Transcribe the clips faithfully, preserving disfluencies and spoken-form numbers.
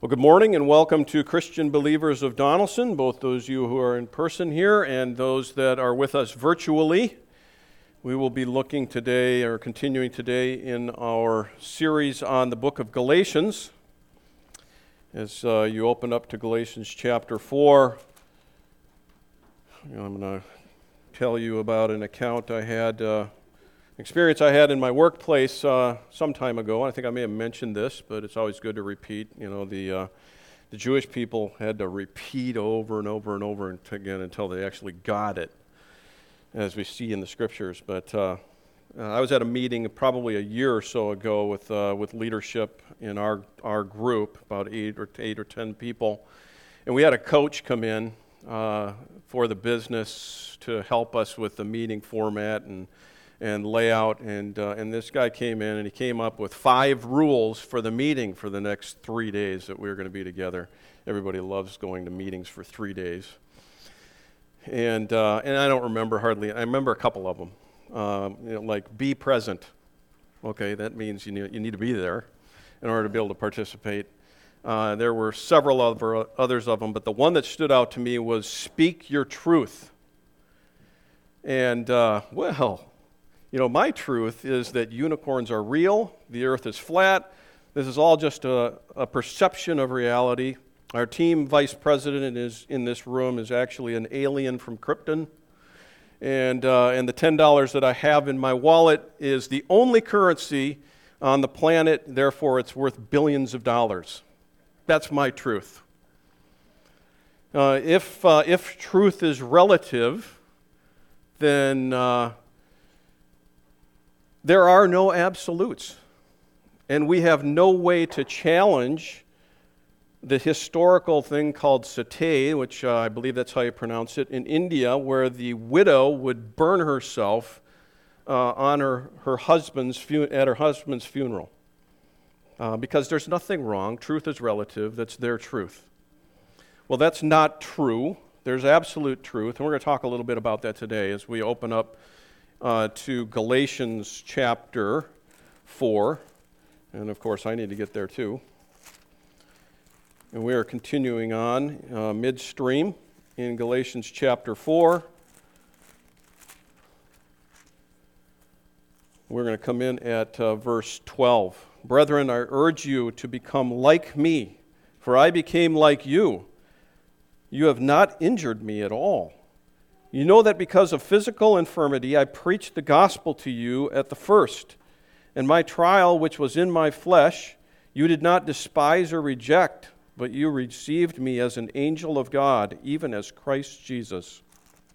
Well, good morning and welcome to Christian Believers of Donelson, both those of you who are in person here and those that are with us virtually. We will be looking today, or continuing today, in our series on the book of Galatians. As uh, you open up to Galatians chapter four, you know, I'm going to tell you about an account I had, uh, experience I had in my workplace uh, some time ago. I think I may have mentioned this, but it's always good to repeat. You know, the uh, the Jewish people had to repeat over and over and over again until they actually got it, as we see in the scriptures. But uh, uh, I was at a meeting probably a year or so ago with uh, with leadership in our our group, about eight or eight or ten people, and we had a coach come in uh, for the business to help us with the meeting format and. and layout, and uh, and this guy came in and he came up with five rules for the meeting for the next three days that we were going to be together. Everybody loves going to meetings for three days. And uh, and I don't remember hardly, I remember a couple of them. Um, you know, like be present. Okay, that means you need, you need to be there in order to be able to participate. Uh, there were several other, others of them, but the one that stood out to me was speak your truth. And, uh, well... You know, my truth is that unicorns are real, the earth is flat. This is all just a, a perception of reality. Our team vice president is in this room is actually an alien from Krypton. And, uh, and the ten dollars that I have in my wallet is the only currency on the planet, therefore it's worth billions of dollars. That's my truth. Uh, if, uh, if truth is relative, then... Uh, There are no absolutes, and we have no way to challenge the historical thing called sati, which uh, I believe that's how you pronounce it, in India, where the widow would burn herself uh, on her, her husband's fu- at her husband's funeral, uh, because there's nothing wrong. Truth is relative. That's their truth. Well, that's not true. There's absolute truth, and we're going to talk a little bit about that today as we open up Uh, to Galatians chapter four, and of course I need to get there too. And we are continuing on uh, midstream in Galatians chapter four. We're going to come in at uh, verse twelve. Brethren, I urge you to become like me, for I became like you. You have not injured me at all. You know that because of physical infirmity, I preached the gospel to you at the first. And my trial, which was in my flesh, you did not despise or reject, but you received me as an angel of God, even as Christ Jesus.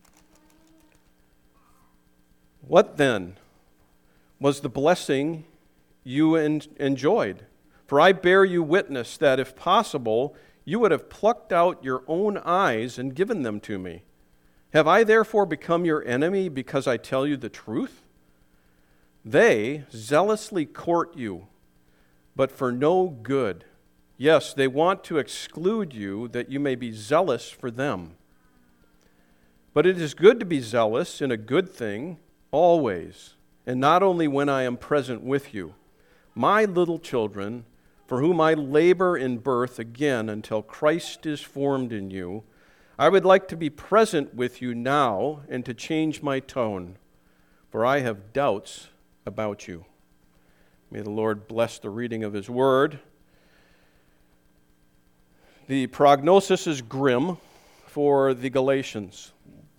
What then was the blessing you en- enjoyed? For I bear you witness that, if possible, you would have plucked out your own eyes and given them to me. Have I therefore become your enemy because I tell you the truth? They zealously court you, but for no good. Yes, they want to exclude you that you may be zealous for them. But it is good to be zealous in a good thing always, and not only when I am present with you. My little children, for whom I labor in birth again until Christ is formed in you, I would like to be present with you now and to change my tone, for I have doubts about you. May the Lord bless the reading of His Word. The prognosis is grim for the Galatians.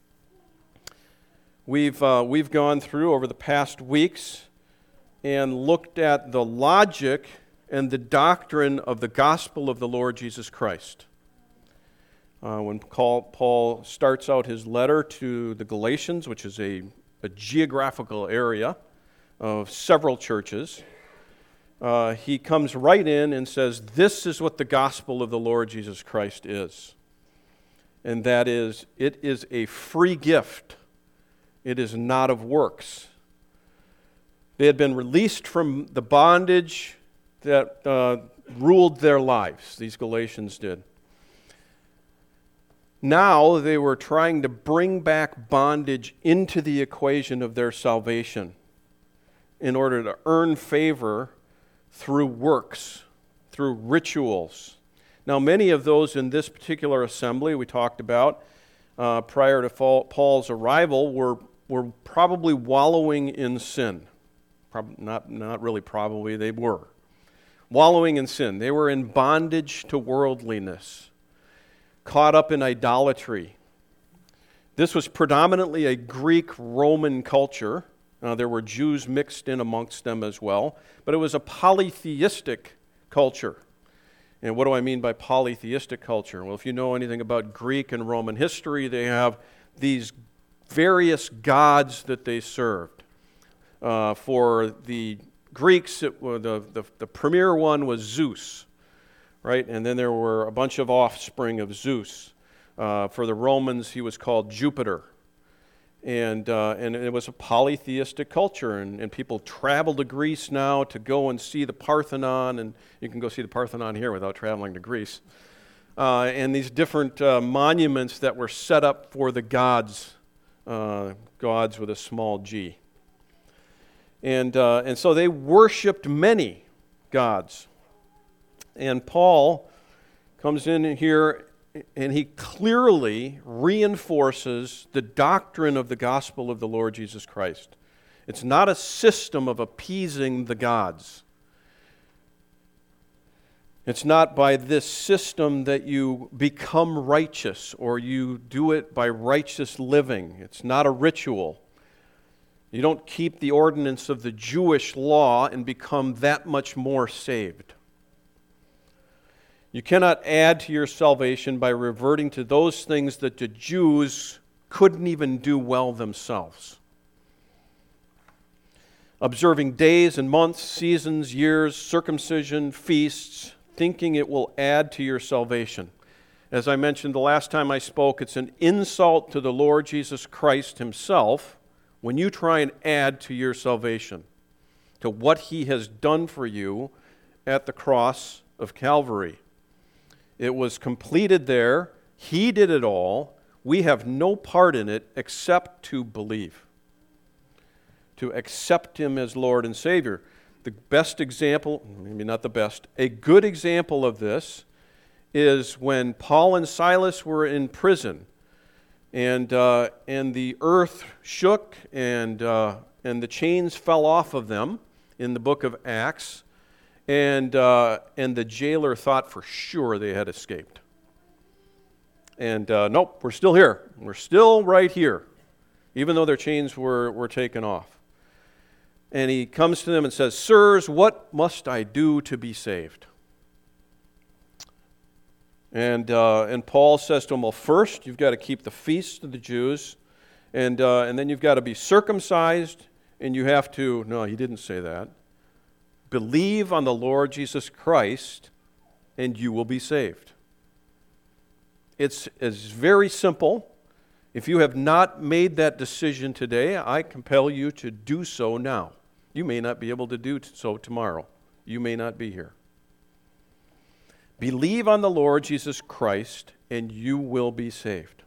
We've, uh, we've gone through over the past weeks and looked at the logic and the doctrine of the gospel of the Lord Jesus Christ. Uh, when Paul, Paul starts out his letter to the Galatians, which is a, a geographical area of several churches, uh, he comes right in and says, this is what the gospel of the Lord Jesus Christ is. And that is, it is a free gift. It is not of works. They had been released from the bondage that uh, ruled their lives, these Galatians did. Now they were trying to bring back bondage into the equation of their salvation in order to earn favor through works, through rituals. Now, many of those in this particular assembly we talked about uh, prior to Paul's arrival were, were probably wallowing in sin. Probably not, not really probably, they were. Wallowing in sin. They were in bondage to worldliness, caught up in idolatry. This was predominantly a Greek-Roman culture. Uh, there were Jews mixed in amongst them as well, but it was a polytheistic culture. And what do I mean by polytheistic culture? Well, if you know anything about Greek and Roman history, they have these various gods that they served. Uh, for the Greeks, it, well, the, the, the premier one was Zeus, right? And then there were a bunch of offspring of Zeus. Uh, for the Romans, he was called Jupiter. And uh, and it was a polytheistic culture, and, and people travel to Greece now to go and see the Parthenon, and you can go see the Parthenon here without traveling to Greece. Uh, and these different uh, monuments that were set up for the gods, uh, gods with a small g. And uh, and so they worshipped many gods. And Paul comes in here, and he clearly reinforces the doctrine of the gospel of the Lord Jesus Christ. It's not a system of appeasing the gods. It's not by this system that you become righteous or you do it by righteous living. It's not a ritual. You don't keep the ordinance of the Jewish law and become that much more saved. You cannot add to your salvation by reverting to those things that the Jews couldn't even do well themselves. Observing days and months, seasons, years, circumcision, feasts, thinking it will add to your salvation. As I mentioned the last time I spoke, it's an insult to the Lord Jesus Christ himself when you try and add to your salvation, to what he has done for you at the cross of Calvary. It was completed there. He did it all. We have no part in it except to believe, to accept him as Lord and Savior. The best example, maybe not the best, a good example of this is when Paul and Silas were in prison, and uh, and the earth shook, and uh, and the chains fell off of them in the book of Acts. And uh, and the jailer thought for sure they had escaped. And uh, nope, we're still here. We're still right here, even though their chains were, were taken off. And he comes to them and says, "Sirs, what must I do to be saved?" And uh, and Paul says to him, "Well, first you've got to keep the feasts of the Jews, and uh, and then you've got to be circumcised, and you have to." No, he didn't say that. Believe on the Lord Jesus Christ, and you will be saved. It's, it's very simple. If you have not made that decision today, I compel you to do so now. You may not be able to do so tomorrow. You may not be here. Believe on the Lord Jesus Christ, and you will be saved.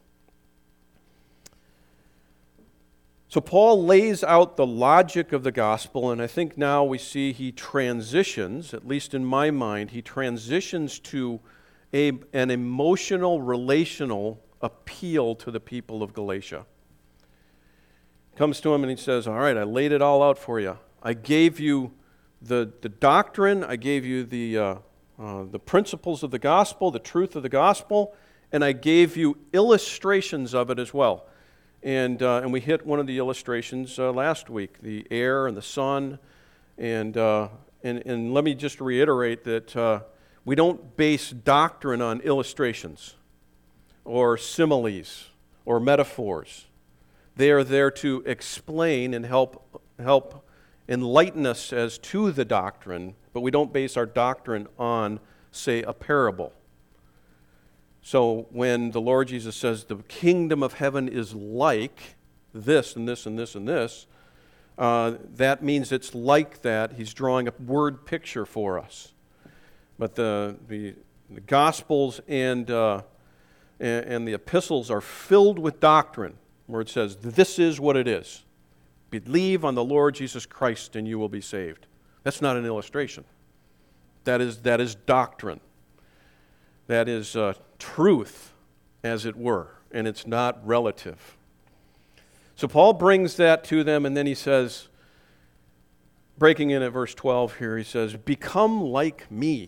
So Paul lays out the logic of the gospel, and I think now we see he transitions, at least in my mind, he transitions to a, an emotional, relational appeal to the people of Galatia. Comes to him and he says, "All right, I laid it all out for you. I gave you the, the doctrine, I gave you the, uh, uh, the principles of the gospel, the truth of the gospel, and I gave you illustrations of it as well." And uh, and we hit one of the illustrations uh, last week, the air and the sun. And, uh, and, and let me just reiterate that uh, we don't base doctrine on illustrations or similes or metaphors. They are there to explain and help, help enlighten us as to the doctrine, but we don't base our doctrine on, say, a parable. So when the Lord Jesus says the kingdom of heaven is like this and this and this and this, uh, that means it's like that. He's drawing a word picture for us. But the the, the Gospels and, uh, and and the epistles are filled with doctrine, where it says, this is what it is. Believe on the Lord Jesus Christ and you will be saved. That's not an illustration. That is that is doctrine. That is uh, truth, as it were, and it's not relative. So Paul brings that to them, and then he says, breaking in at verse twelve here, he says, become like me.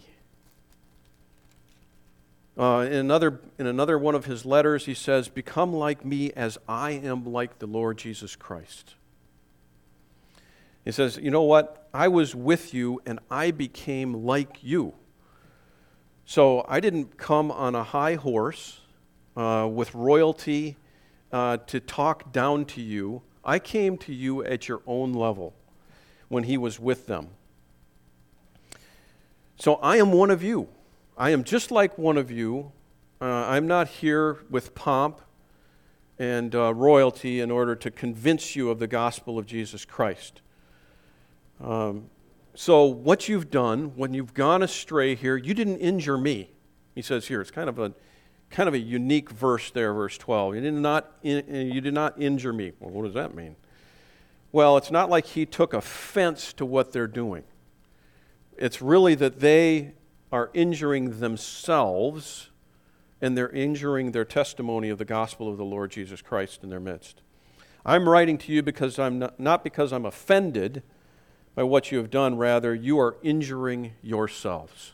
Uh, in another in another one of his letters, he says, become like me as I am like the Lord Jesus Christ. He says, you know what? I was with you, and I became like you. So I didn't come on a high horse uh, with royalty uh, to talk down to you. I came to you at your own level when he was with them. So I am one of you. I am just like one of you. Uh, I'm not here with pomp and uh, royalty in order to convince you of the gospel of Jesus Christ. Um, so what you've done when you've gone astray here, you didn't injure me. He says here, it's kind of a kind of a unique verse there, verse twelve. You did not in, you did not injure me. Well, what does that mean? Well, it's not like he took offense to what they're doing. It's really that they are injuring themselves, and they're injuring their testimony of the gospel of the Lord Jesus Christ in their midst. I'm writing to you because I'm not, not because I'm offended by what you have done. Rather, you are injuring yourselves.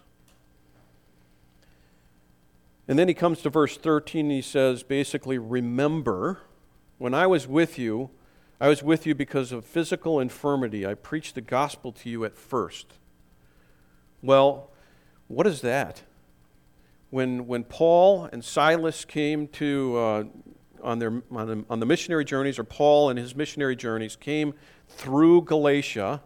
And then he comes to verse thirteen, and he says, basically, remember, when I was with you, I was with you because of physical infirmity. I preached the gospel to you at first. Well, what is that? When when Paul and Silas came to uh, on their on the, on the missionary journeys, or Paul and his missionary journeys came through Galatia,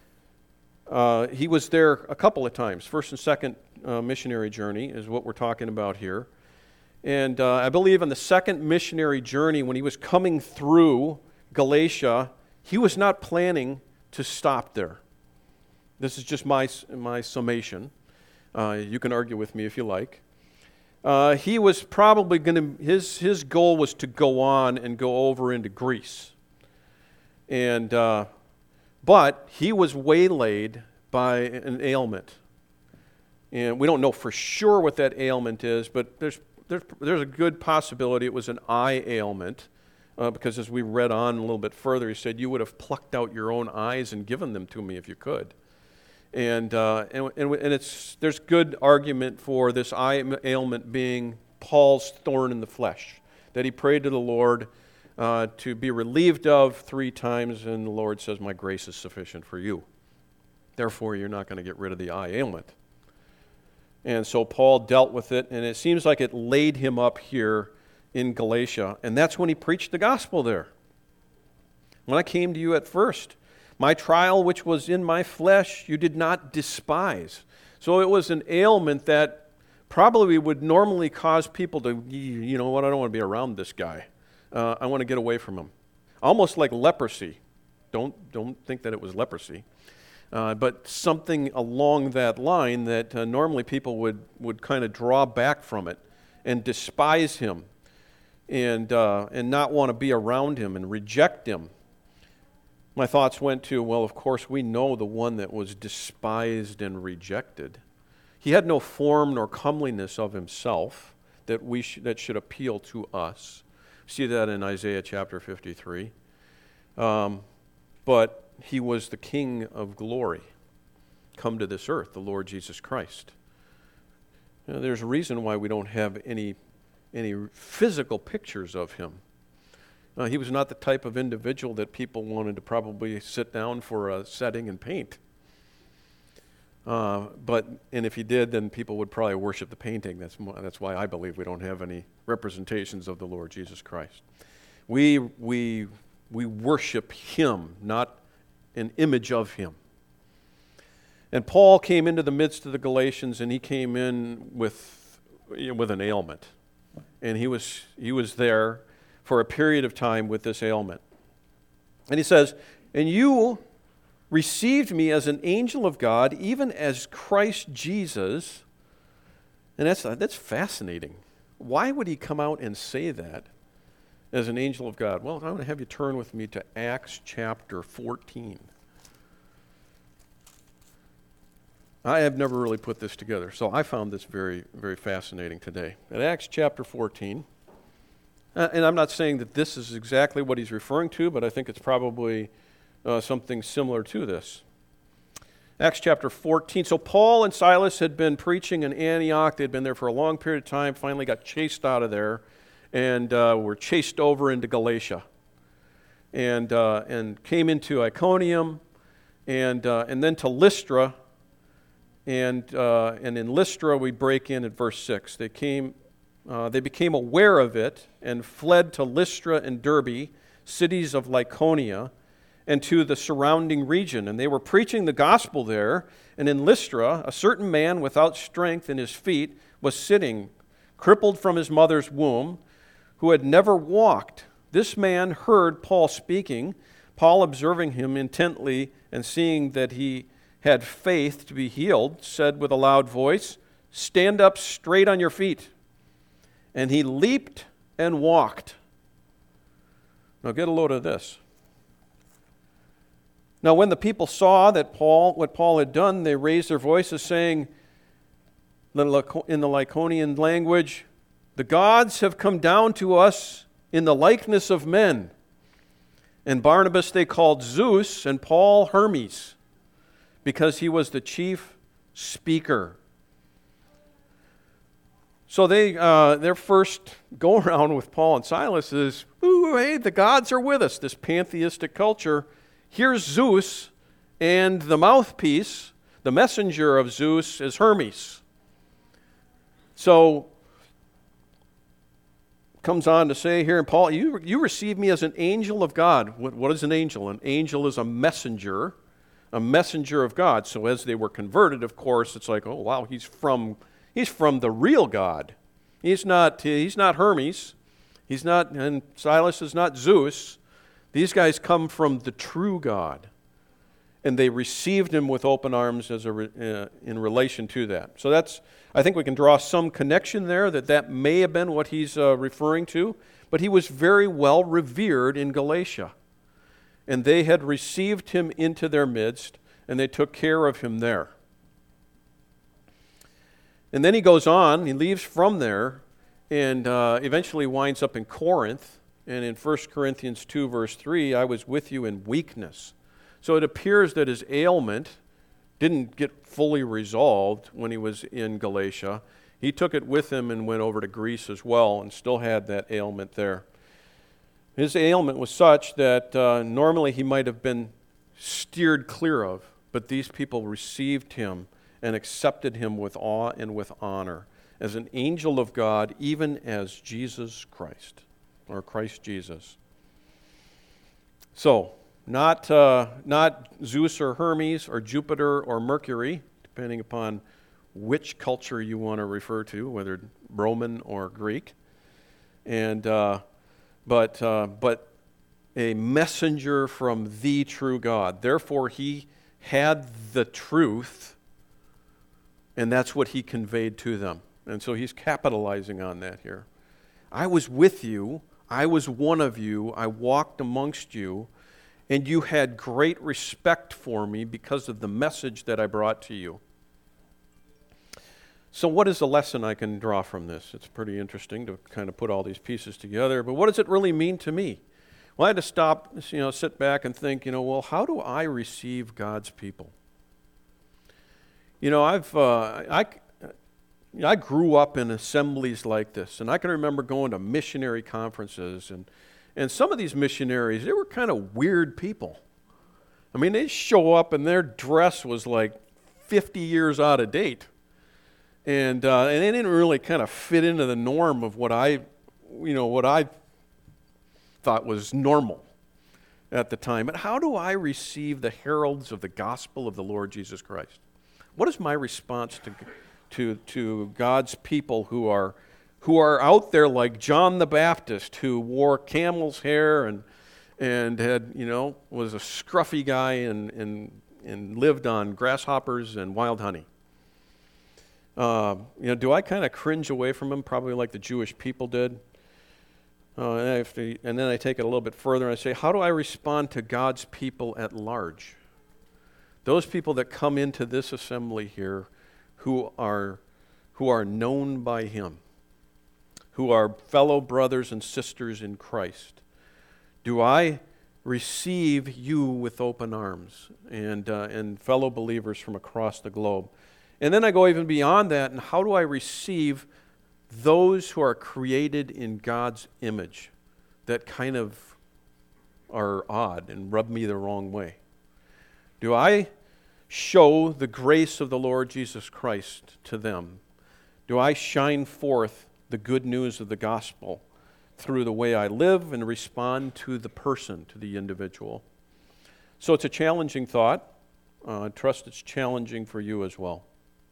uh, he was there a couple of times. First and second uh, missionary journey is what we're talking about here. And uh, I believe on the second missionary journey, when he was coming through Galatia, he was not planning to stop there. This is just my my summation. Uh, you can argue with me if you like. Uh, he was probably going to, his his goal was to go on and go over into Greece. And, uh, but he was waylaid by an ailment. And we don't know for sure what that ailment is, but there's there's, there's a good possibility it was an eye ailment. Uh, because as we read on a little bit further, he said, you would have plucked out your own eyes and given them to me if you could. And, uh, and and it's there's good argument for this eye ailment being Paul's thorn in the flesh, that he prayed to the Lord uh, to be relieved of three times, and the Lord says, my grace is sufficient for you. Therefore, you're not going to get rid of the eye ailment. And so Paul dealt with it, and it seems like it laid him up here in Galatia, and that's when he preached the gospel there. When I came to you at first, my trial which was in my flesh, you did not despise. So it was an ailment that probably would normally cause people to, you know what, I don't want to be around this guy. Uh, I want to get away from him. Almost like leprosy. Don't, don't think that it was leprosy. Uh, but something along that line that uh, normally people would, would kind of draw back from it and despise him and, uh, and not want to be around him and reject him. My thoughts went to, well, of course, we know the one that was despised and rejected. He had no form nor comeliness of himself that we sh- that should appeal to us. See that in Isaiah chapter fifty-three. Um, but he was the King of glory, come to this earth, the Lord Jesus Christ. You know, there's a reason why we don't have any any physical pictures of him. Uh, he was not the type of individual that people wanted to probably sit down for a setting and paint. Uh, but and if he did, then people would probably worship the painting. That's that's why I believe we don't have any representations of the Lord Jesus Christ. We we we worship him, not an image of him. And Paul came into the midst of the Galatians, and he came in with you know, with an ailment, and he was he was there for a period of time with this ailment. And he says, and you received me as an angel of God, even as Christ Jesus. And that's that's fascinating. Why would he come out and say that as an angel of God? Well, I'm going to have you turn with me to Acts chapter fourteen. I have never really put this together, so I found this very, very fascinating today. At Acts chapter fourteen, uh, and I'm not saying that this is exactly what he's referring to, but I think it's probably uh, something similar to this. Acts chapter fourteen. So Paul and Silas had been preaching in Antioch. They'd been there for a long period of time, finally got chased out of there, and uh, were chased over into Galatia, and uh, and came into Iconium, and uh, and then to Lystra. And uh, and in Lystra we break in at verse six. They came, uh, they became aware of it and fled to Lystra and Derbe, cities of Lycaonia, and to the surrounding region. And they were preaching the gospel there. And in Lystra, a certain man without strength in his feet was sitting, crippled from his mother's womb, who had never walked. This man heard Paul speaking. Paul, observing him intently and seeing that he had faith to be healed, said with a loud voice, "Stand up straight on your feet." And he leaped and walked. Now get a load of this. Now when the people saw that Paul, what Paul had done, they raised their voices, saying in the Lycaonian language, "The gods have come down to us in the likeness of men." And Barnabas they called Zeus, and Paul Hermes, because he was the chief speaker. So they uh, their first go-around with Paul and Silas is, ooh, hey, the gods are with us, this pantheistic culture. Here's Zeus, and the mouthpiece, the messenger of Zeus, is Hermes. So, comes on to say here, Paul, you, you receive me as an angel of God. What, what is an angel? An angel is a messenger. A messenger of God. So as they were converted, of course, it's like, oh wow, he's from he's from the real God. He's not he's not Hermes. He's not, and Silas is not Zeus. These guys come from the true God, and they received him with open arms as a uh, in relation to that. So that's, I think we can draw some connection there that that may have been what he's uh, referring to. But he was very well revered in Galatia. And they had received him into their midst, and they took care of him there. And then he goes on, he leaves from there, and uh, eventually winds up in Corinth. And in First Corinthians two, verse three, "I was with you in weakness." So it appears that his ailment didn't get fully resolved when he was in Galatia. He took it with him and went over to Greece as well, and still had that ailment there. His ailment was such that uh, normally he might have been steered clear of, but these people received him and accepted him with awe and with honor as an angel of God, even as Jesus Christ, or Christ Jesus. So, not, uh, not Zeus or Hermes or Jupiter or Mercury, depending upon which culture you want to refer to, whether Roman or Greek, and uh, But uh, but a messenger from the true God. Therefore, he had the truth, and that's what he conveyed to them. And so he's capitalizing on that here. I was with you. I was one of you. I walked amongst you, and you had great respect for me because of the message that I brought to you. So what is the lesson I can draw from this? It's pretty interesting to kind of put all these pieces together, but what does it really mean to me? Well, I had to stop, you know, sit back and think, you know, well, how do I receive God's people? You know, I've, uh, I, you know, I grew up in assemblies like this, and I can remember going to missionary conferences, and, and some of these missionaries, they were kind of weird people. I mean, they'd show up and their dress was like fifty years out of date. And uh, and it didn't really kind of fit into the norm of what I, you know, what I thought was normal at the time. But how do I receive the heralds of the gospel of the Lord Jesus Christ? What is my response to to to God's people who are who are out there like John the Baptist, who wore camel's hair and and had, you know, was a scruffy guy and and and lived on grasshoppers and wild honey? Uh, you know, do I kind of cringe away from him, probably like the Jewish people did? Uh, and, I have to, and then I take it a little bit further and I say, how do I respond to God's people at large? those people that come into this assembly here who are, who are known by Him, who are fellow brothers and sisters in Christ? Do I receive you with open arms and, uh, and fellow believers from across the globe? And then I go even beyond that, and how do I receive those who are created in God's image that kind of are odd and rub me the wrong way? Do I show the grace of the Lord Jesus Christ to them? Do I shine forth the good news of the gospel through the way I live and respond to the person, to the individual? So it's a challenging thought. Uh, I trust it's challenging for you as well.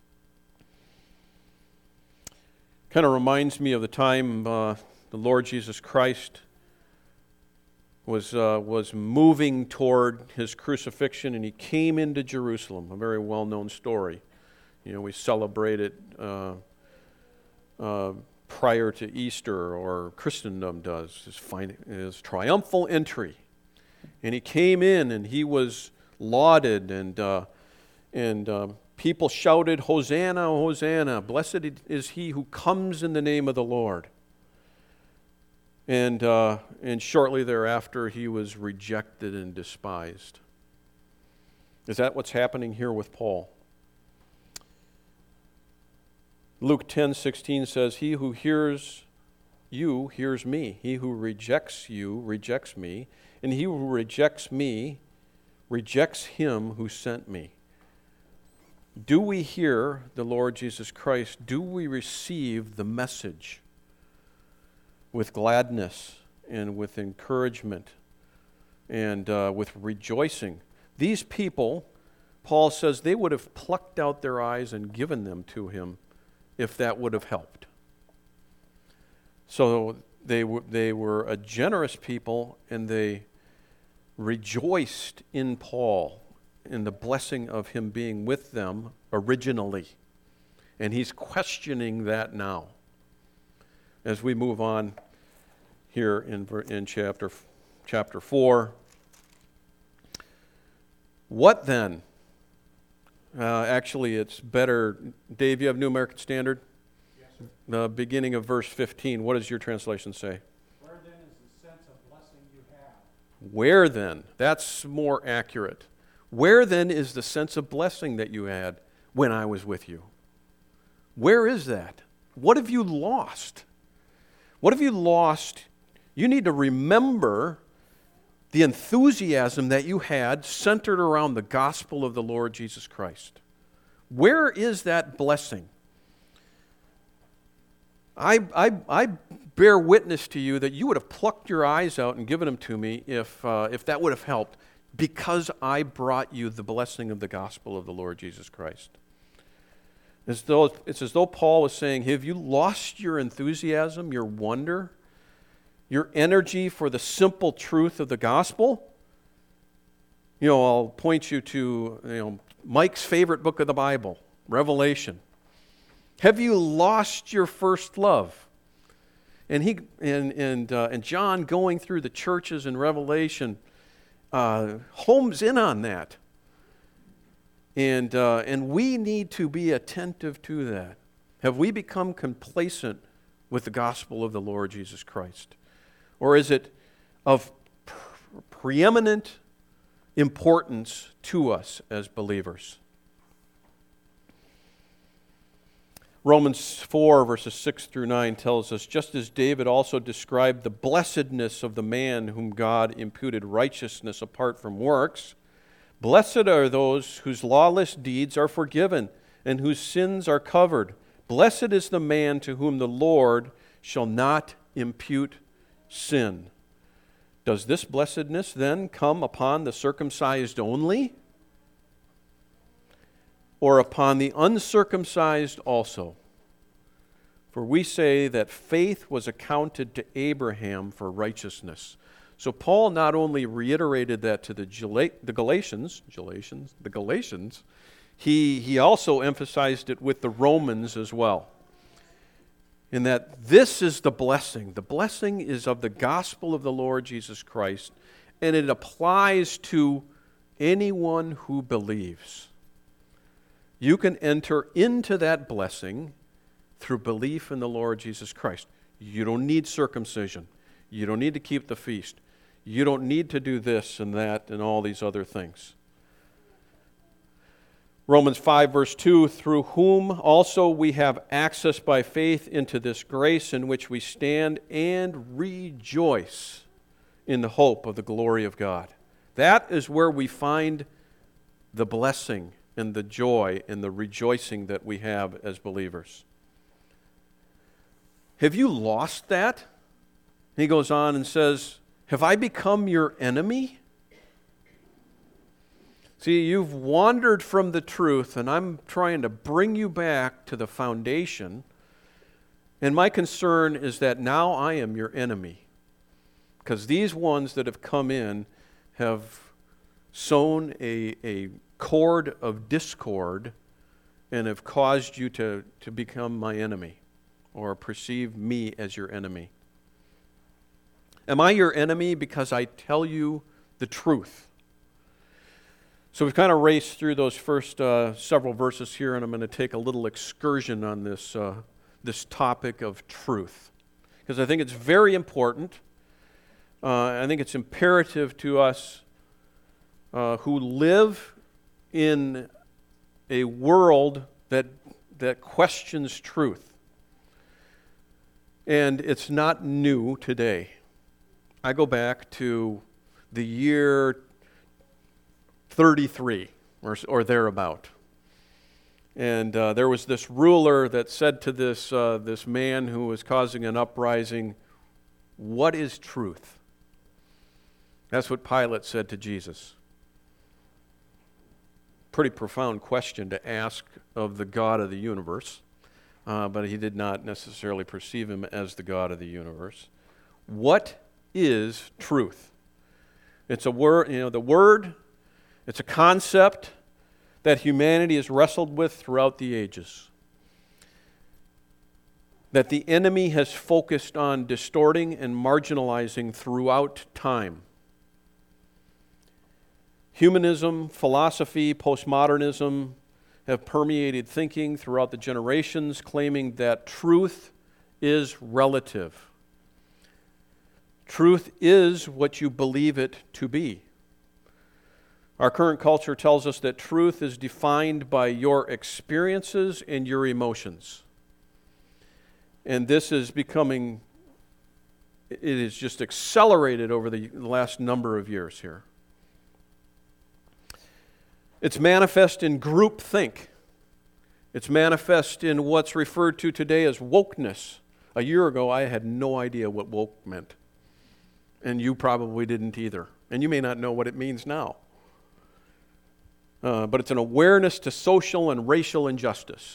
Kind of reminds me of the time uh, the Lord Jesus Christ was uh, was moving toward His crucifixion, and He came into Jerusalem, a very well-known story. You know, we celebrate it uh, uh, prior to Easter, or Christendom does, his, fin- his triumphal entry. And He came in, and He was lauded, and uh, and uh, people shouted, "Hosanna, Hosanna, blessed is He who comes in the name of the Lord." And, uh, and shortly thereafter, He was rejected and despised. Is that what's happening here with Paul? Luke ten sixteen says, "He who hears you hears me. He who rejects you rejects me. And he who rejects me rejects Him who sent me." Do we hear the Lord Jesus Christ? Do we receive the message with gladness and with encouragement and uh, with rejoicing? These people, Paul says, they would have plucked out their eyes and given them to Him if that would have helped. So they were, they were a generous people, and they rejoiced in Paul, in the blessing of him being with them originally. And he's questioning that now as we move on here in, in chapter, chapter four. What then? Uh, actually, it's better. Dave, you have New American Standard? Yes, sir. The beginning of verse fifteen. What does your translation say? Where then is the sense of blessing you have? Where then? That's more accurate. Where then is the sense of blessing that you had when I was with you? Where is that? What have you lost? What have you lost? You need to remember the enthusiasm that you had centered around the gospel of the Lord Jesus Christ. Where is that blessing? I, I, I bear witness to you that you would have plucked your eyes out and given them to me if, uh, if that would have helped, because I brought you the blessing of the gospel of the Lord Jesus Christ. As though, it's as though Paul was saying, have you lost your enthusiasm, your wonder, your energy for the simple truth of the gospel? You know, I'll point you to, you know, Mike's favorite book of the Bible, Revelation. Have you lost your first love? And he and and uh, and John, going through the churches in Revelation, uh, homes in on that. And uh, and we need to be attentive to that. Have we become complacent with the gospel of the Lord Jesus Christ? Or is it of pre- preeminent importance to us as believers? Romans four, verses six through nine tells us, just as David also described the blessedness of the man whom God imputed righteousness apart from works, blessed are those whose lawless deeds are forgiven and whose sins are covered. Blessed is the man to whom the Lord shall not impute sin. Does this blessedness then come upon the circumcised only, or upon the uncircumcised also? For we say that faith was accounted to Abraham for righteousness. So Paul not only reiterated that to the, Gal- the Galatians, Galatians, the Galatians, he, he also emphasized it with the Romans as well. In that this is the blessing. The blessing is of the gospel of the Lord Jesus Christ, and it applies to anyone who believes. You can enter into that blessing through belief in the Lord Jesus Christ. You don't need circumcision. You don't need to keep the feast. You don't need to do this and that and all these other things. Romans five, verse two, through whom also we have access by faith into this grace in which we stand and rejoice in the hope of the glory of God. That is where we find the blessing and the joy and the rejoicing that we have as believers. Have you lost that? He goes on and says, have I become your enemy? See, you've wandered from the truth, and I'm trying to bring you back to the foundation. And my concern is that now I am your enemy. Because these ones that have come in have sown a, a cord of discord and have caused you to, to become my enemy or perceive me as your enemy. Am I your enemy because I tell you the truth? So we've kind of raced through those first uh, several verses here, and I'm going to take a little excursion on this, uh, this topic of truth. Because I think it's very important. Uh, I think it's imperative to us uh, who live in a world that, that questions truth. And it's not new today. I go back to the year thirty-three or, or thereabout. And uh, there was this ruler that said to this, uh, this man who was causing an uprising, "What is truth?" That's what Pilate said to Jesus. Pretty profound question to ask of the God of the universe, uh, but he did not necessarily perceive him as the God of the universe. What is truth? It's a word, you know, the word, it's a concept that humanity has wrestled with throughout the ages. That the enemy has focused on distorting and marginalizing throughout time. Humanism, philosophy, postmodernism have permeated thinking throughout the generations, claiming that truth is relative. Truth is what you believe it to be. Our current culture tells us that truth is defined by your experiences and your emotions. And this is becoming, it is just accelerated over the last number of years here. It's manifest in groupthink. It's manifest in what's referred to today as wokeness. A year ago, I had no idea what woke meant. And you probably didn't either. And you may not know what it means now. Uh, but it's an awareness to social and racial injustice.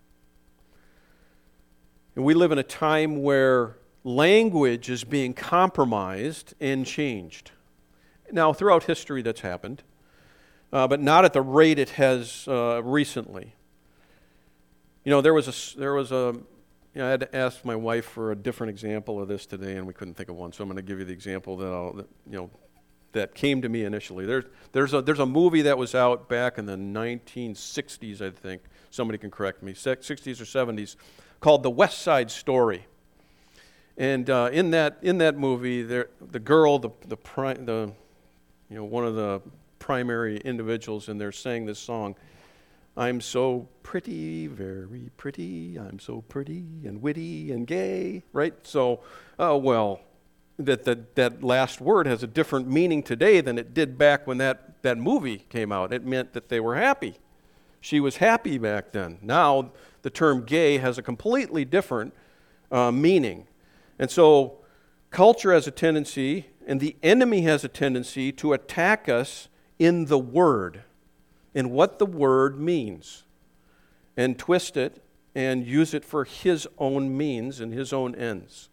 And we live in a time where language is being compromised and changed. Now, throughout history that's happened, uh, but not at the rate it has uh, recently. You know, there was a, there was a, you know, I had to ask my wife for a different example of this today, and we couldn't think of one. So I'm going to give you the example that I'll, that, you know, that came to me initially. There's there's a there's a movie that was out back in the nineteen sixties, I think. Somebody can correct me, sixties or seventies, called The West Side Story. And uh, in that in that movie, there the girl, the the pri- the you know one of the primary individuals in there sang this song. I'm so pretty, very pretty, I'm so pretty and witty and gay, right? So, oh, well, that, that that last word has a different meaning today than it did back when that, that movie came out. It meant that they were happy. She was happy back then. Now, the term gay has a completely different uh, meaning. And so, culture has a tendency, and the enemy has a tendency to attack us in the word. In what the word means, and twist it and use it for his own means and his own ends.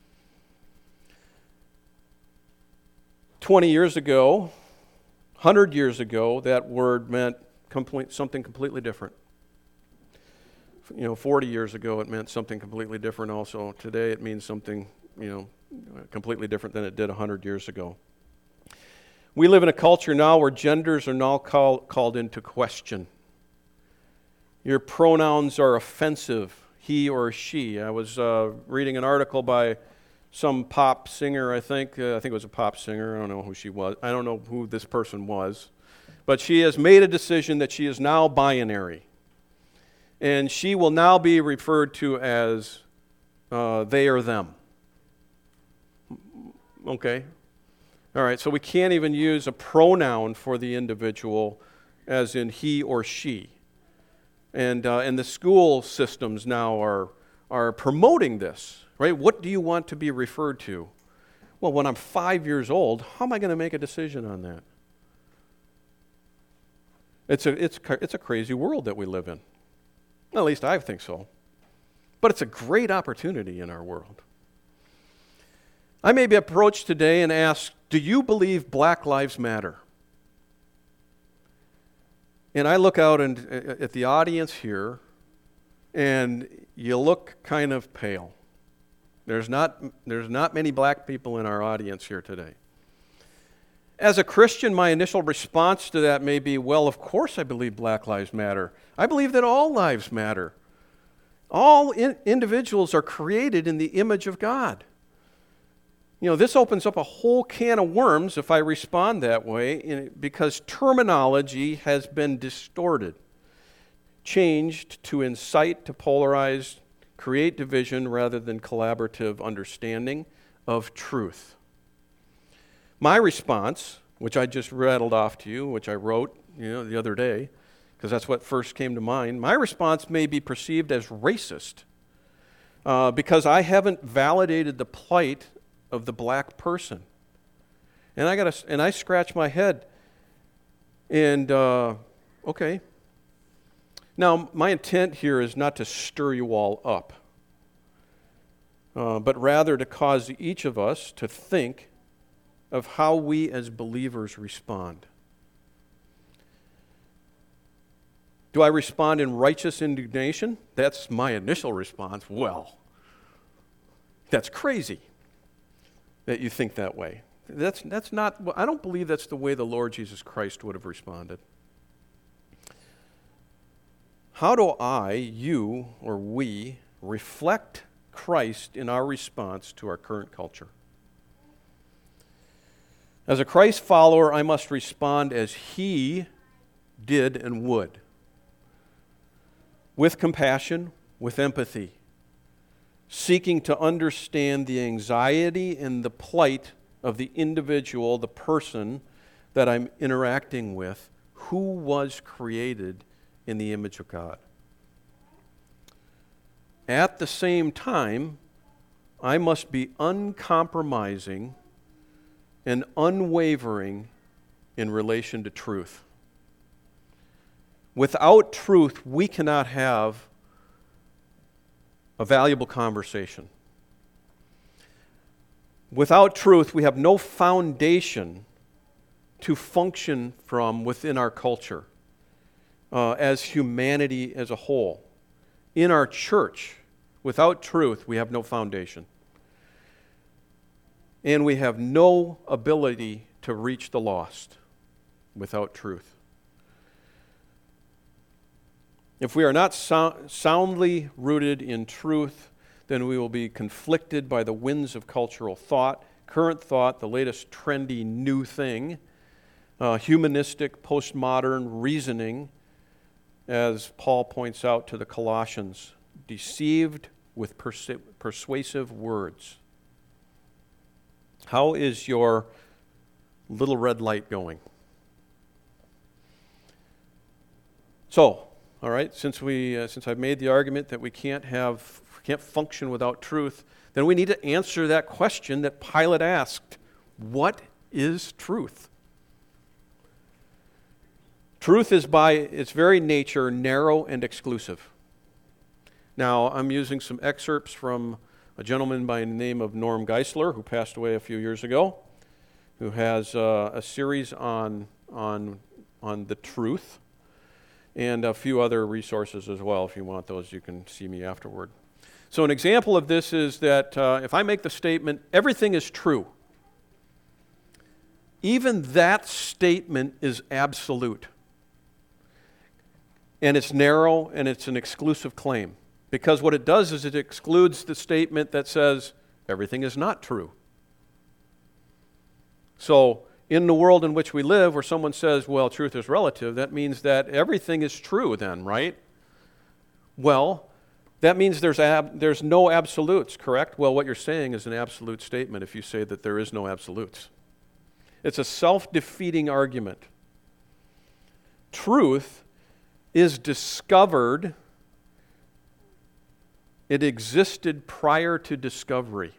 Twenty years ago, a hundred years ago, that word meant complete, something completely different. You know, forty years ago, it meant something completely different also. Today, it means something, you know, completely different than it did a hundred years ago. We live in a culture now where genders are now call, called into question. Your pronouns are offensive, he or she. I was uh, reading an article by some pop singer, I think. Uh, I think it was a pop singer. I don't know who she was. I don't know who this person was. But she has made a decision that she is now binary. And she will now be referred to as uh, they or them. Okay? All right, so we can't even use a pronoun for the individual as in he or she. And uh, and the school systems now are are promoting this, right? What do you want to be referred to? Well, when I'm five years old, how am I going to make a decision on that? It's a it's it's a crazy world that we live in. At least I think so. But it's a great opportunity in our world. I may be approached today and asked, do you believe Black Lives Matter? And I look out and, uh, at the audience here, and you look kind of pale. There's not, there's not many black people in our audience here today. As a Christian, my initial response to that may be, well, of course I believe Black Lives Matter. I believe that all lives matter. All in, individuals are created in the image of God. You know, this opens up a whole can of worms if I respond that way, because terminology has been distorted, changed to incite, to polarize, create division rather than collaborative understanding of truth. My response, which I just rattled off to you, which I wrote, you know, the other day, because that's what first came to mind, my response may be perceived as racist uh, because I haven't validated the plight of the black person. And I got and I scratch my head. And uh, okay. Now, my intent here is not to stir you all up, uh, but rather to cause each of us to think of how we as believers respond. Do I respond in righteous indignation? That's my initial response. Well, that's crazy that you think that way. That's, that's not, I don't believe that's the way the Lord Jesus Christ would have responded. How do I, you, or we reflect Christ in our response to our current culture? As a Christ follower, I must respond as He did and would, with compassion, with empathy, seeking to understand the anxiety and the plight of the individual, the person that I'm interacting with, who was created in the image of God. At the same time, I must be uncompromising and unwavering in relation to truth. Without truth, we cannot have a valuable conversation. Without truth, we have no foundation to function from within our culture uh, as humanity as a whole. In our church, without truth, we have no foundation. And we have no ability to reach the lost without truth. If we are not so- soundly rooted in truth, then we will be conflicted by the winds of cultural thought, current thought, the latest trendy new thing, uh, humanistic, postmodern reasoning, as Paul points out to the Colossians, deceived with persu- persuasive words. How is your little red light going? So, all right, since we uh, since I've made the argument that we can't have can't function without truth, then we need to answer that question that Pilate asked: what is truth? Truth is by its very nature narrow and exclusive. Now, I'm using some excerpts from a gentleman by the name of Norm Geisler, who passed away a few years ago, who has uh, a series on on on the truth, and a few other resources as well. If you want those, you can see me afterward. So an example of this is that uh, if I make the statement, everything is true, even that statement is absolute. And it's narrow and it's an exclusive claim. Because what it does is it excludes the statement that says everything is not true. So, in the world in which we live, where someone says, well, truth is relative, that means that everything is true then, right? Well, that means there's ab- there's no absolutes, correct? Well, what you're saying is an absolute statement if you say that there is no absolutes. It's a self-defeating argument. Truth is discovered. It existed prior to discovery.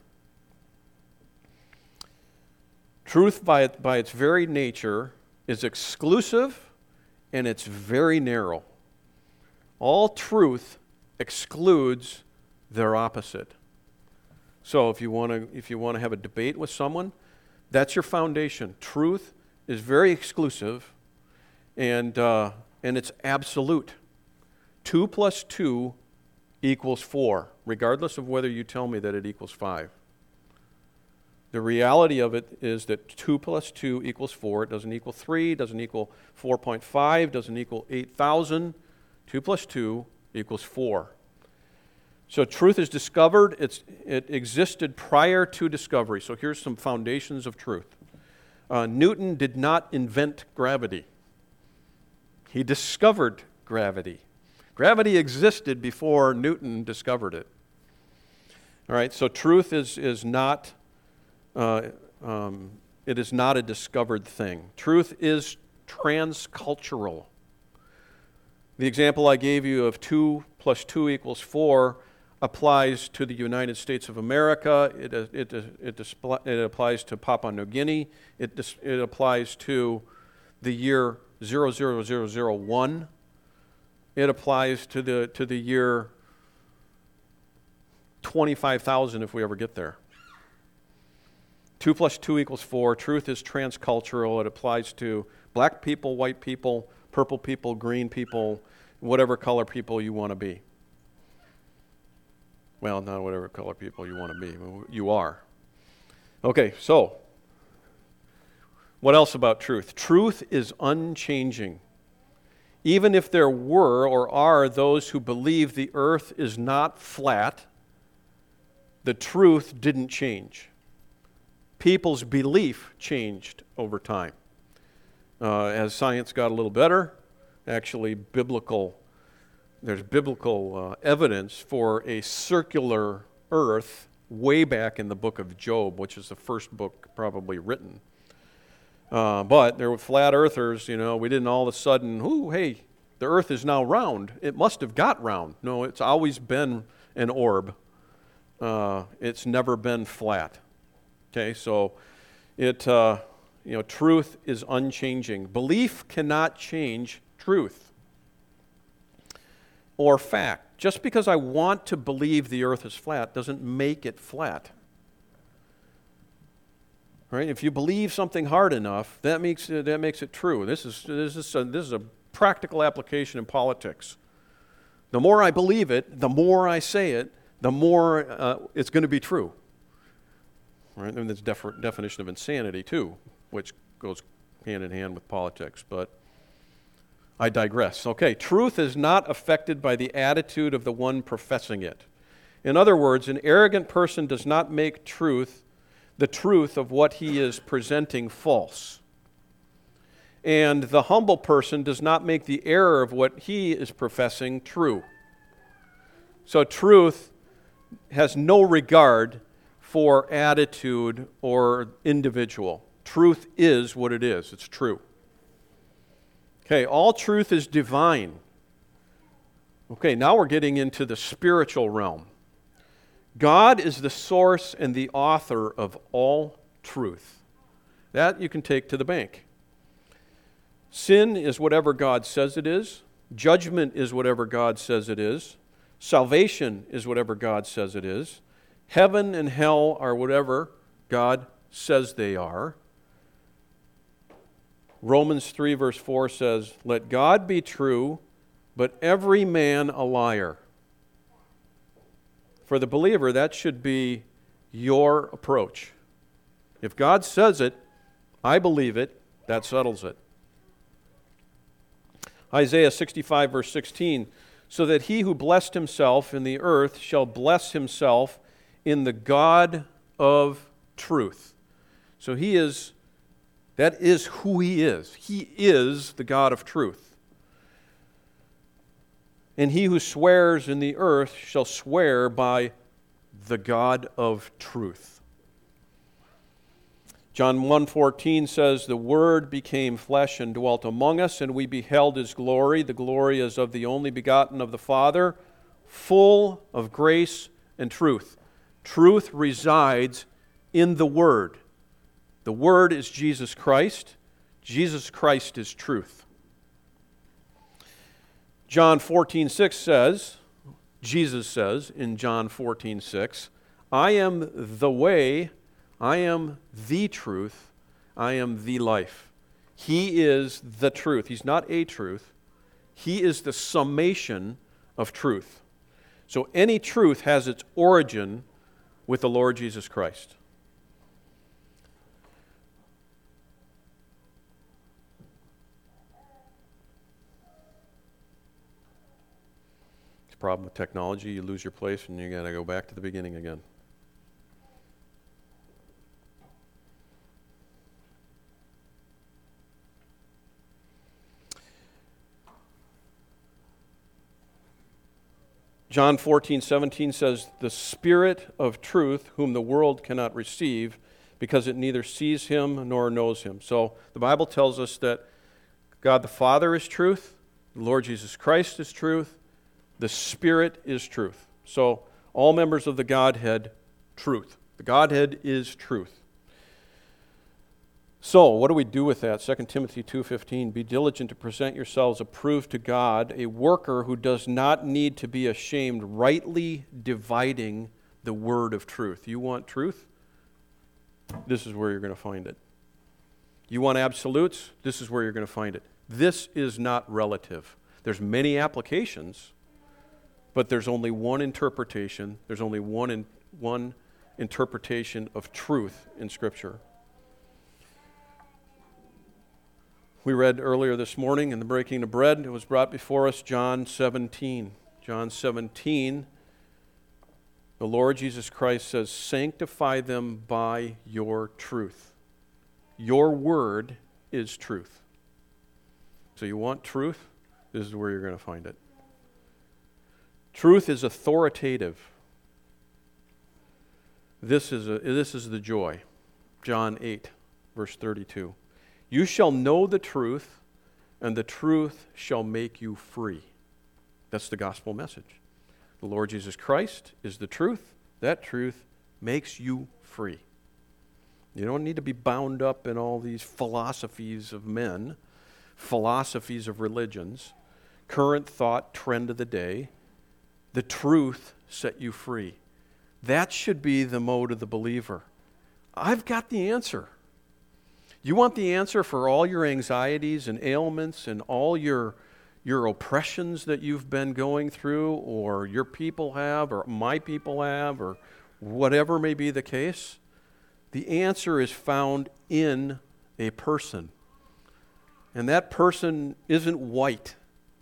Truth, by, it, by its very nature, is exclusive and it's very narrow. All truth excludes their opposite. So if you want to if you want to have a debate with someone, that's your foundation. Truth is very exclusive and uh, and it's absolute. Two plus two equals four, regardless of whether you tell me that it equals five. The reality of it is that two plus two equals four. It doesn't equal three, doesn't equal four point five, doesn't equal eight thousand. two plus two equals four. So truth is discovered. It's, it existed prior to discovery. So here's some foundations of truth. Uh, Newton did not invent gravity. He discovered gravity. Gravity existed before Newton discovered it. All right, so truth is, is not... Uh, um, it is not a discovered thing. Truth is transcultural. The example I gave you of two plus two equals four applies to the United States of America. It, it, it, it, displ- it applies to Papua New Guinea. It, dis- it applies to the year zero zero zero zero one. It applies to the, to the year twenty-five thousand if we ever get there. Two plus two equals four. Truth is transcultural. It applies to black people, white people, purple people, green people, whatever color people you want to be. Well, not whatever color people you want to be. You are. Okay, so what else about truth? Truth is unchanging. Even if there were or are those who believe the earth is not flat, the truth didn't change. People's belief changed over time. Uh, as science got a little better, actually biblical, there's biblical uh, evidence for a circular earth way back in the book of Job, which is the first book probably written. Uh, but there were flat earthers, you know, we didn't all of a sudden, ooh, hey, the earth is now round. It must have got round. No, it's always been an orb. Uh, it's never been flat. Okay, so it, uh, you know, truth is unchanging. Belief cannot change truth or fact. Just because I want to believe the earth is flat doesn't make it flat. Right? If you believe something hard enough, that makes it, that makes it true. This is this is a, this is a practical application in politics. The more I believe it, the more I say it, the more uh, it's going to be true. Right? And there's a def- definition of insanity too, which goes hand in hand with politics, but I digress. Okay, truth is not affected by the attitude of the one professing it. In other words, an arrogant person does not make truth the truth of what he is presenting false. And the humble person does not make the error of what he is professing true. So truth has no regard for attitude or individual. Truth is what it is. It's true. Okay, all truth is divine. Okay, now we're getting into the spiritual realm. God is the source and the author of all truth. That you can take to the bank. Sin is whatever God says it is. Judgment is whatever God says it is. Salvation is whatever God says it is. Heaven and hell are whatever God says they are. Romans three verse four says, "Let God be true, but every man a liar." For the believer, that should be your approach. If God says it, I believe it. That settles it. Isaiah sixty-five, verse sixteen, so that he who blessed himself in the earth shall bless himself in the God of truth. So he is, that is who he is. He is the God of truth. And he who swears in the earth shall swear by the God of truth. John one fourteen says, the Word became flesh and dwelt among us, and we beheld His glory. The glory is of the only begotten of the Father, full of grace and truth. Truth resides in the Word. The Word is Jesus Christ. Jesus Christ is truth. John fourteen six says, Jesus says in John fourteen six, I am the way, I am the truth, I am the life. He is the truth. He's not a truth. He is the summation of truth. So any truth has its origin with the Lord Jesus Christ. It's a problem with technology. You lose your place and you got to go back to the beginning again. John fourteen seventeen says, the Spirit of truth, whom the world cannot receive, because it neither sees Him nor knows Him. So the Bible tells us that God the Father is truth, the Lord Jesus Christ is truth, the Spirit is truth. So all members of the Godhead, truth. The Godhead is truth. So, what do we do with that? Second Timothy two fifteen, be diligent to present yourselves approved to God, a worker who does not need to be ashamed, rightly dividing the word of truth. You want truth? This is where you're going to find it. You want absolutes? This is where you're going to find it. This is not relative. There's many applications, but there's only one interpretation. There's only one, in, one interpretation of truth in Scripture. We read earlier this morning in the breaking of bread, it was brought before us, John seventeen. John seventeen, the Lord Jesus Christ says, sanctify them by your truth. Your word is truth. So you want truth? This is where you're going to find it. Truth is authoritative. This is, a, this is the joy. John eight, verse thirty-two. You shall know the truth, and the truth shall make you free. That's the gospel message. The Lord Jesus Christ is the truth. That truth makes you free. You don't need to be bound up in all these philosophies of men, philosophies of religions, current thought, trend of the day. The truth set you free. That should be the mode of the believer. I've got the answer. You want the answer for all your anxieties and ailments and all your, your oppressions that you've been going through, or your people have, or my people have, or whatever may be the case? The answer is found in a person. And that person isn't white.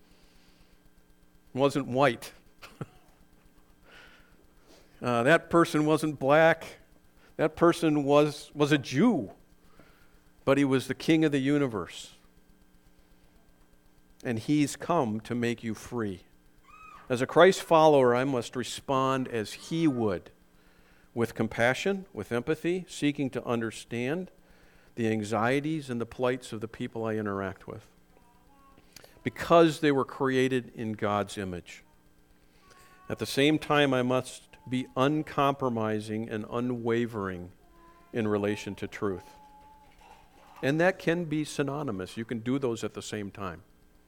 Wasn't white. uh, that person wasn't black. That person was, was a Jew. But he was the King of the universe. And He's come to make you free. As a Christ follower, I must respond as He would, with compassion, with empathy, seeking to understand the anxieties and the plights of the people I interact with, because they were created in God's image. At the same time, I must be uncompromising and unwavering in relation to truth. And that can be synonymous. You can do those at the same time.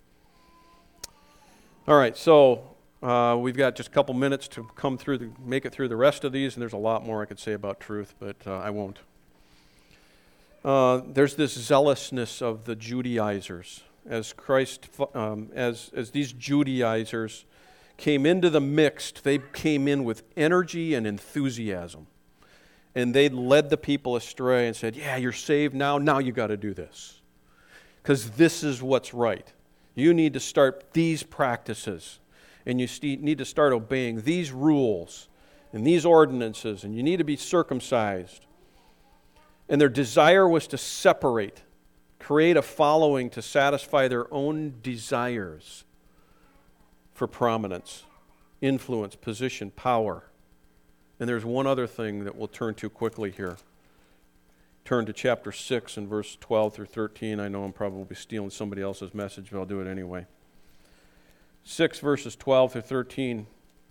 All right, so uh, we've got just a couple minutes to come through, the, make it through the rest of these, and there's a lot more I could say about truth, but uh, I won't. Uh, there's this zealousness of the Judaizers. As Christ, um, as as these Judaizers came into the mix, they came in with energy and enthusiasm. And they led the people astray and said, yeah, you're saved now, now you got to do this. Because this is what's right. You need to start these practices. And you need to start obeying these rules and these ordinances. And you need to be circumcised. And their desire was to separate, create a following to satisfy their own desires for prominence, influence, position, power. And there's one other thing that we'll turn to quickly here. Turn to chapter six and verse twelve through thirteen. I know I'm probably stealing somebody else's message, but I'll do it anyway. six verses twelve through thirteen.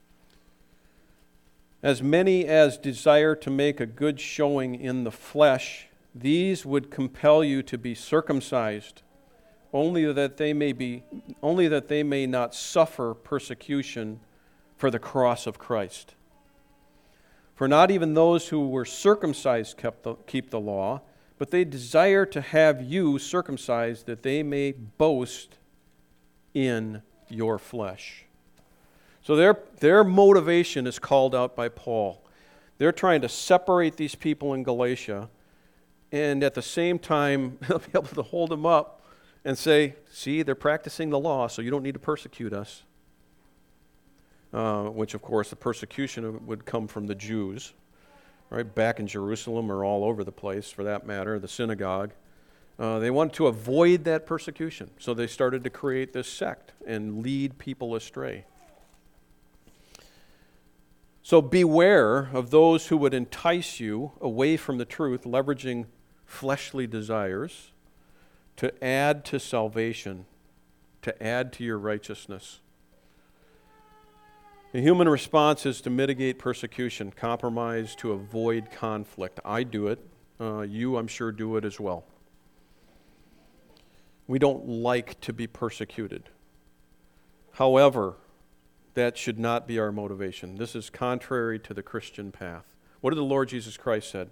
As many as desire to make a good showing in the flesh, these would compel you to be circumcised, only that they may be, only that they may not suffer persecution for the cross of Christ. For not even those who were circumcised kept the, keep the law, but they desire to have you circumcised, that they may boast in your flesh. So their, their motivation is called out by Paul. They're trying to separate these people in Galatia, and at the same time, they'll be able to hold them up and say, see, they're practicing the law, so you don't need to persecute us. Uh, which, of course, the persecution would come from the Jews, right, back in Jerusalem or all over the place, for that matter, the synagogue. Uh, they wanted to avoid that persecution, so they started to create this sect and lead people astray. So beware of those who would entice you away from the truth, leveraging fleshly desires to add to salvation, to add to your righteousness. The human response is to mitigate persecution, compromise to avoid conflict. I do it. Uh, you, I'm sure, do it as well. We don't like to be persecuted. However, that should not be our motivation. This is contrary to the Christian path. What did the Lord Jesus Christ said?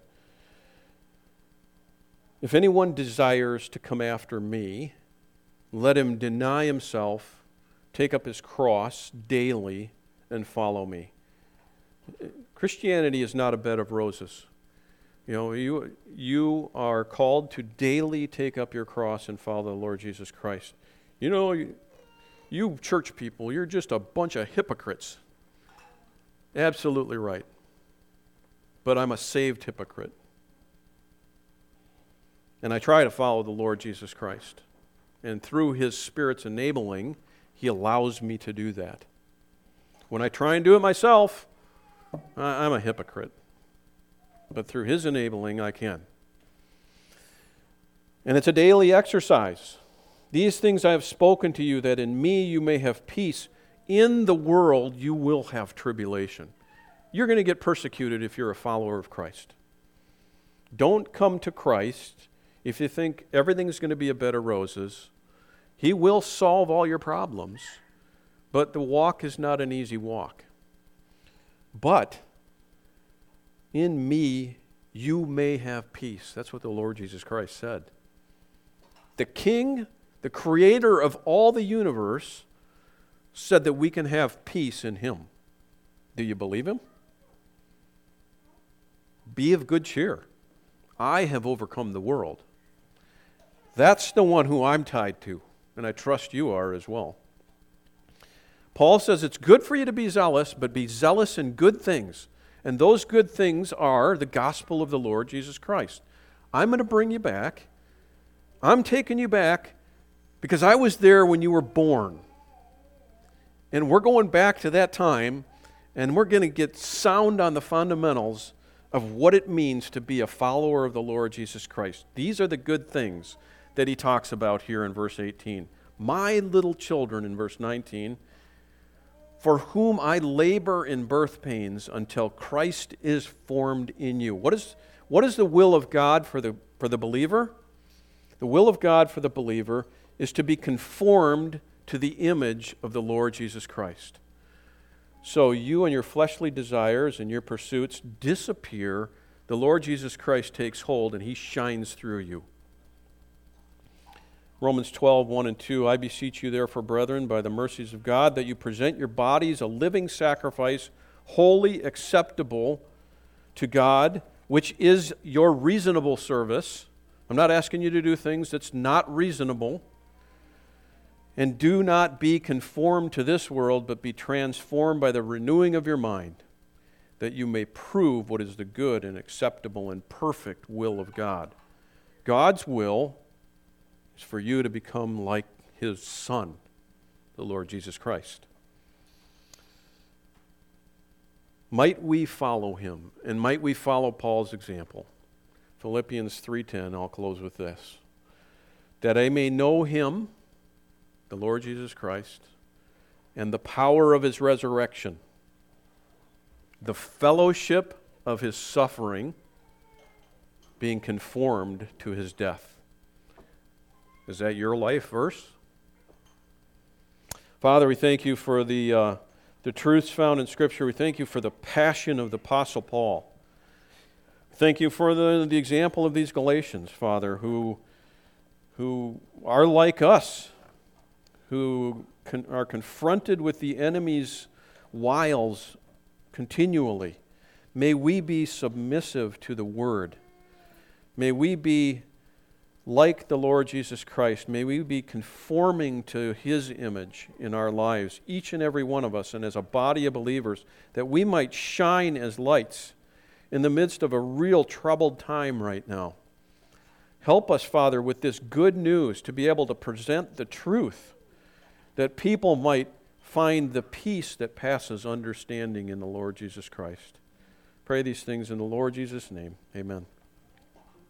If anyone desires to come after me, let him deny himself, take up his cross daily, and follow me. Christianity is not a bed of roses. You know, you you are called to daily take up your cross and follow the Lord Jesus Christ. You know, you, you church people, you're just a bunch of hypocrites. Absolutely right. But I'm a saved hypocrite. And I try to follow the Lord Jesus Christ. And through His Spirit's enabling, He allows me to do that. When I try and do it myself, I'm a hypocrite. But through His enabling, I can. And it's a daily exercise. These things I have spoken to you, that in me you may have peace. In the world you will have tribulation. You're going to get persecuted if you're a follower of Christ. Don't come to Christ if you think everything's going to be a bed of roses. He will solve all your problems. But the walk is not an easy walk. But in me, you may have peace. That's what the Lord Jesus Christ said. The King, the Creator of all the universe, said that we can have peace in Him. Do you believe Him? Be of good cheer. I have overcome the world. That's the one who I'm tied to, and I trust you are as well. Paul says it's good for you to be zealous, but be zealous in good things. And those good things are the gospel of the Lord Jesus Christ. I'm going to bring you back. I'm taking you back because I was there when you were born. And we're going back to that time, and we're going to get sound on the fundamentals of what it means to be a follower of the Lord Jesus Christ. These are the good things that he talks about here in verse eighteen. My little children, in verse nineteen, for whom I labor in birth pains until Christ is formed in you. What is, what is the will of God for the, for the believer? The will of God for the believer is to be conformed to the image of the Lord Jesus Christ. So you and your fleshly desires and your pursuits disappear. The Lord Jesus Christ takes hold and He shines through you. Romans twelve, one and two, I beseech you therefore, brethren, by the mercies of God, that you present your bodies a living sacrifice, wholly acceptable to God, which is your reasonable service. I'm not asking you to do things that's not reasonable. And do not be conformed to this world, but be transformed by the renewing of your mind, that you may prove what is the good and acceptable and perfect will of God. God's will is for you to become like His Son, the Lord Jesus Christ. Might we follow Him, and might we follow Paul's example? Philippians three ten, I'll close with this. That I may know Him, the Lord Jesus Christ, and the power of His resurrection, the fellowship of His suffering, being conformed to His death. Is that your life verse? Father, we thank You for the, uh, the truths found in Scripture. We thank You for the passion of the Apostle Paul. Thank You for the, the example of these Galatians, Father, who, who are like us, who con- are confronted with the enemy's wiles continually. May we be submissive to the Word. May we be like the Lord Jesus Christ. May we be conforming to His image in our lives, each and every one of us, and as a body of believers, that we might shine as lights in the midst of a real troubled time right now. Help us, Father, with this good news to be able to present the truth, that people might find the peace that passes understanding in the Lord Jesus Christ. Pray these things in the Lord Jesus' name. Amen.